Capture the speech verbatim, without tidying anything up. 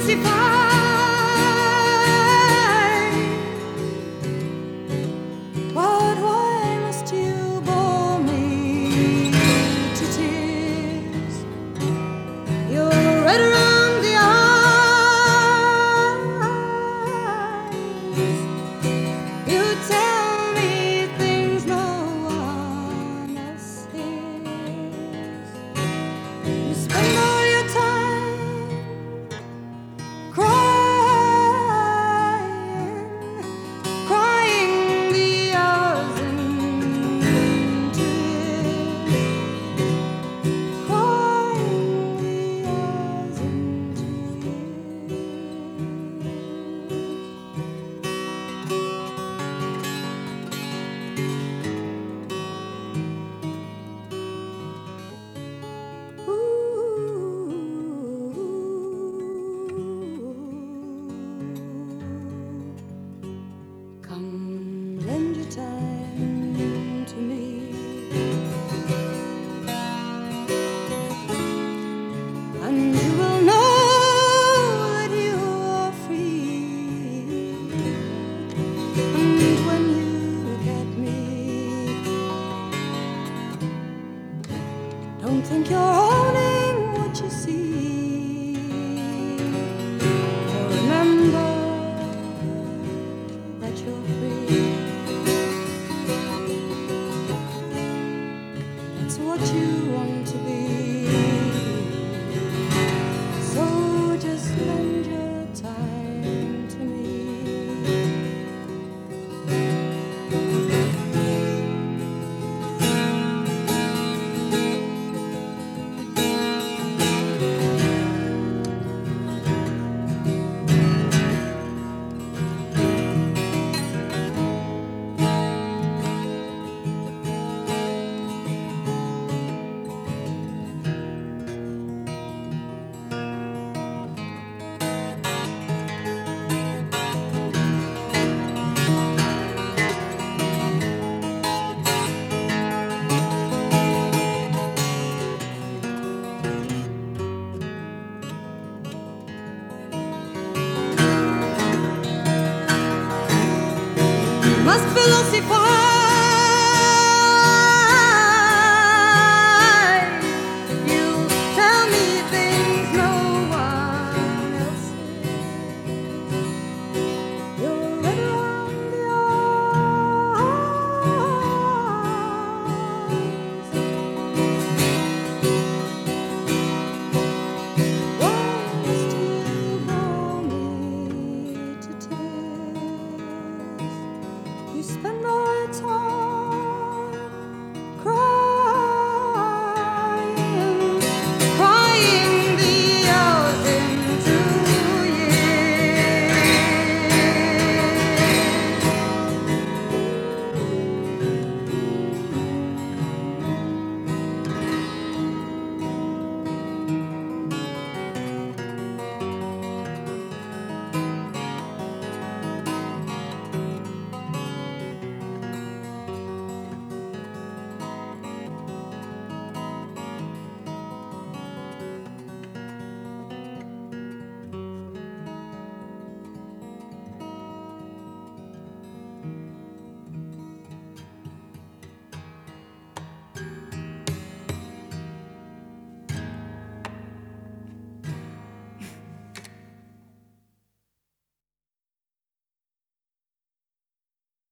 But why must you bore me to tears? You're red around the eyes. You tell me things no one else hears. You spend all your time crying, crying the hours into years, crying the hours into years. Ooh. Come, lend your time to me, and you will know that you are free. And when you look at me, don't think you're owning what you see. For remember that you're free. It's what you want to be. So just lend your time to me. Must philosophize.